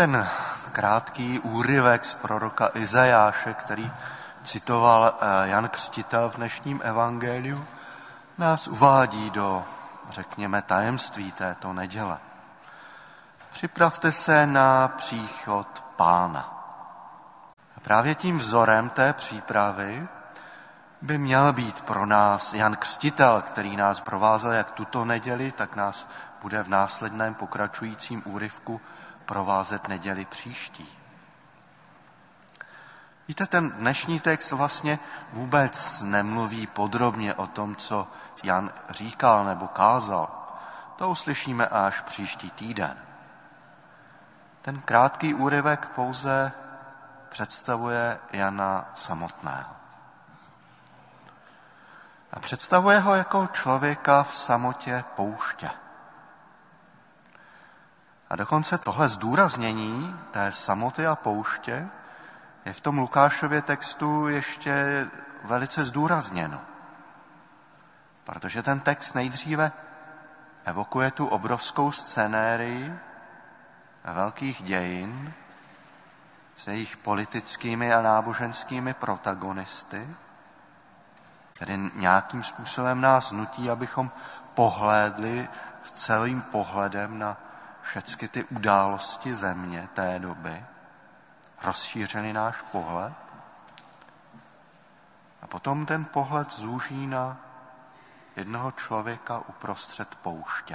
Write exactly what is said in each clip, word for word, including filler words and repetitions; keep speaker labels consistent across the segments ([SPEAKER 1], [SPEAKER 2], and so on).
[SPEAKER 1] ten krátký úryvek z proroka Izajáše, který citoval Jan Křtitel v dnešním evangeliu, nás uvádí do, řekněme, tajemství této neděle. Připravte se na příchod Pána. A právě tím vzorem té přípravy by měl být pro nás Jan Křtitel, který nás provázel jak tuto neděli, tak nás bude v následném pokračujícím úryvku provázet neděli příští. Víte, ten dnešní text vlastně vůbec nemluví podrobně o tom, co Jan říkal nebo kázal. To uslyšíme až příští týden. Ten krátký úryvek pouze představuje Jana samotného. A představuje ho jako člověka v samotě pouště. A dokonce tohle zdůraznění té samoty a pouště je v tom Lukášově textu ještě velice zdůrazněno. Protože ten text nejdříve evokuje tu obrovskou scenérii velkých dějin s jejich politickými a náboženskými protagonisty, který nějakým způsobem nás nutí, abychom pohlédli s celým pohledem na všechny ty události země té doby, rozšířili náš pohled a potom ten pohled zúží na jednoho člověka uprostřed pouště.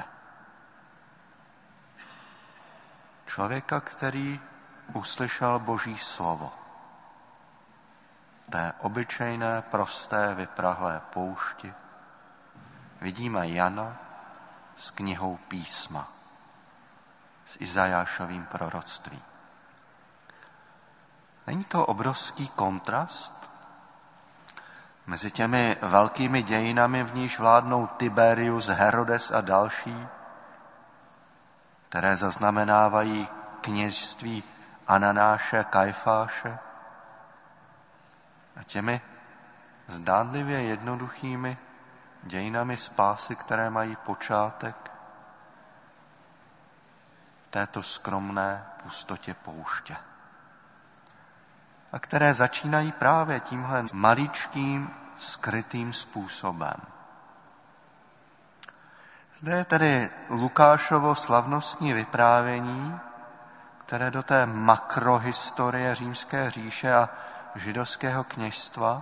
[SPEAKER 1] Člověka, který uslyšel Boží slovo. Té obyčejné, prosté, vyprahlé poušti vidíme Jana s knihou písma, s Izajášovým proroctvím. Není to obrovský kontrast mezi těmi velkými dějinami, v níž vládnou Tiberius, Herodes a další, které zaznamenávají kněžství Ananáše, Kajfáše, a těmi zdánlivě jednoduchými dějinami spásy, které mají počátek v této skromné pustotě pouště. A které začínají právě tímhle maličkým, skrytým způsobem. Zde je tedy Lukášovo slavnostní vyprávění, které do té makrohistorie římské říše a židovského kněžstva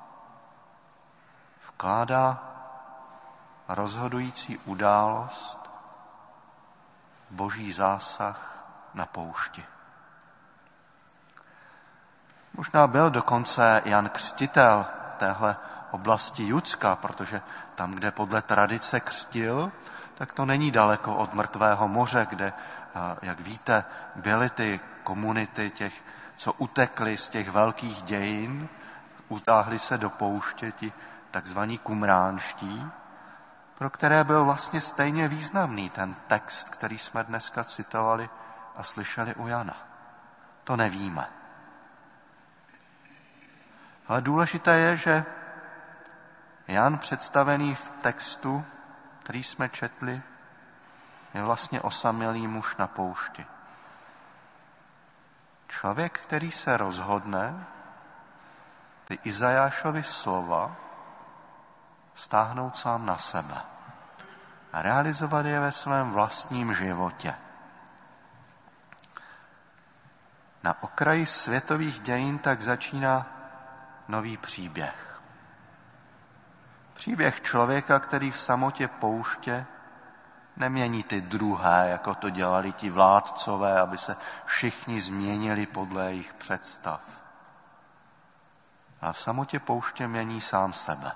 [SPEAKER 1] vkládá rozhodující událost, Boží zásah na poušti. Možná byl dokonce Jan Křtitel téhle oblasti Judska, protože tam, kde podle tradice křtil, tak to není daleko od Mrtvého moře, kde, jak víte, byly ty komunity těch, co utekli z těch velkých dějin, utáhli se do pouště, ti takzvaní kumránští, pro které byl vlastně stejně významný ten text, který jsme dneska citovali a slyšeli u Jana. To nevíme. Ale důležité je, že Jan představený v textu, který jsme četli, je vlastně osamělý muž na poušti. Člověk, který se rozhodne ty Izajášovy slova stáhnout sám na sebe a realizovat je ve svém vlastním životě. Na okraji světových dějin tak začíná nový příběh. Příběh člověka, který v samotě pouště nemění ty druhé, jako to dělali ti vládcové, aby se všichni změnili podle jejich představ. A v samotě pouště mění sám sebe.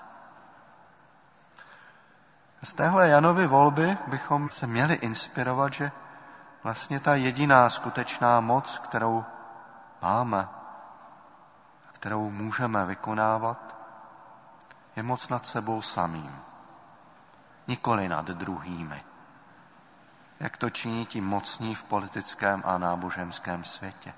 [SPEAKER 1] Z téhle Janovy volby bychom se měli inspirovat, že vlastně ta jediná skutečná moc, kterou máme, kterou můžeme vykonávat, je moc nad sebou samým, nikoli nad druhými. Jak to činí ti mocní v politickém a náboženském světě.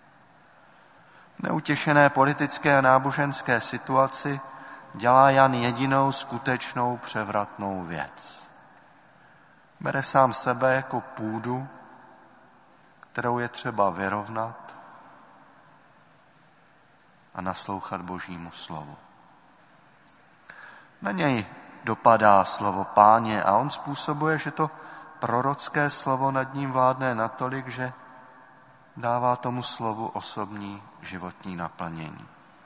[SPEAKER 1] V neutěšené politické a náboženské situaci dělá Jan jedinou skutečnou převratnou věc. Bere sám sebe jako půdu, kterou je třeba vyrovnat a naslouchat Božímu slovu. Na něj dopadá slovo Páně a on způsobuje, že to prorocké slovo nad ním vládne natolik, že dává tomu slovu osobní životní naplnění.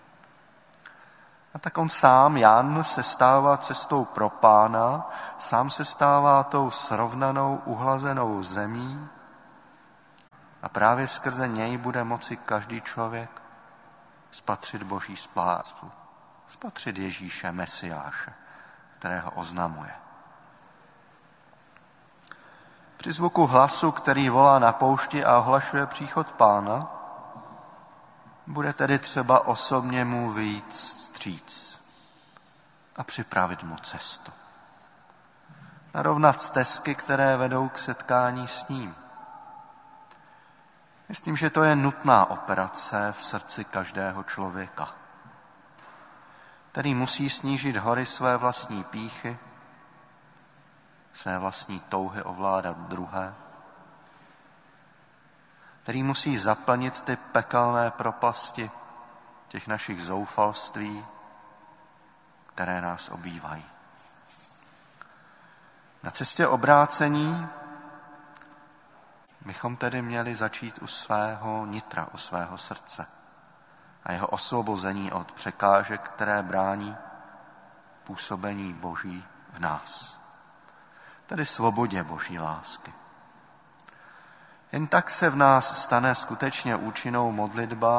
[SPEAKER 1] A tak on sám, Jan, se stává cestou pro Pána, sám se stává tou srovnanou, uhlazenou zemí a právě skrze něj bude moci každý člověk spatřit Boží spásu, spatřit Ježíše, Mesiáše, kterého oznamuje. Při zvuku hlasu, který volá na poušti a ohlašuje příchod Pána, bude tedy třeba osobně mu vyjít vstříc a připravit mu cestu. Narovnat stezky, které vedou k setkání s ním. Myslím, že to je nutná operace v srdci každého člověka, který musí snížit hory své vlastní pýchy, své vlastní touhy ovládat druhé, který musí zaplnit ty pekelné propasti těch našich zoufalství, které nás obývají. Na cestě obrácení bychom tedy měli začít u svého nitra, u svého srdce a jeho osvobození od překážek, které brání působení Boží v nás. Tedy svobodě Boží lásky. Jen tak se v nás stane skutečně účinnou modlitba,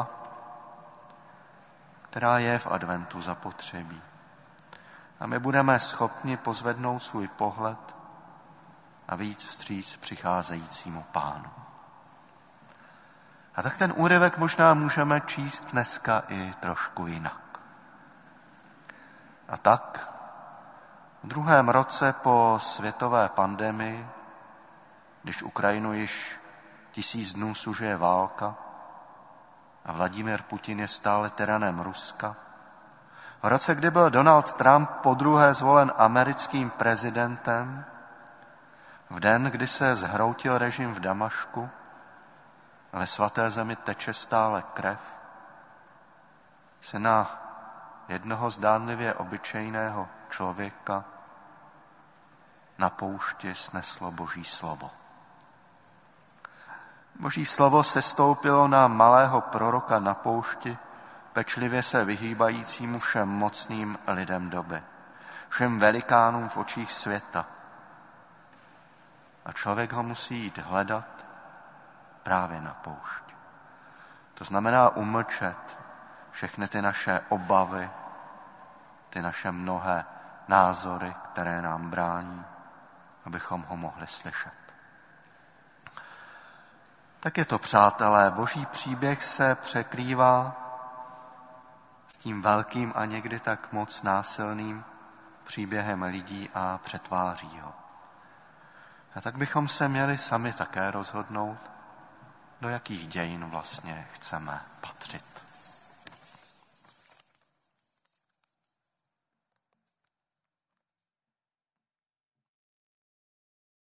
[SPEAKER 1] která je v adventu zapotřebí. A my budeme schopni pozvednout svůj pohled a vyjít vstříc přicházejícímu Pánu. A tak ten úryvek možná můžeme číst dneska i trošku jinak. A tak v druhém roce po světové pandemii, když Ukrajinu již tisíc dnů sužuje válka a Vladimír Putin je stále tyranem Ruska, v roce, kdy byl Donald Trump podruhé zvolen americkým prezidentem, v den, kdy se zhroutil režim v Damašku a ve svaté zemi teče stále krev, se na jednoho zdánlivě obyčejného člověka na poušti sneslo Boží slovo. Boží slovo sestoupilo na malého proroka na poušti, pečlivě se vyhýbajícímu všem mocným lidem doby, všem velikánům v očích světa. A člověk ho musí jít hledat právě na poušť. To znamená umlčet všechny ty naše obavy, ty naše mnohé názory, které nám brání, abychom ho mohli slyšet. Tak je to, přátelé, Boží příběh se překrývá s tím velkým a někdy tak moc násilným příběhem lidí a přetváří ho. A tak bychom se měli sami také rozhodnout, do jakých dějin vlastně chceme patřit.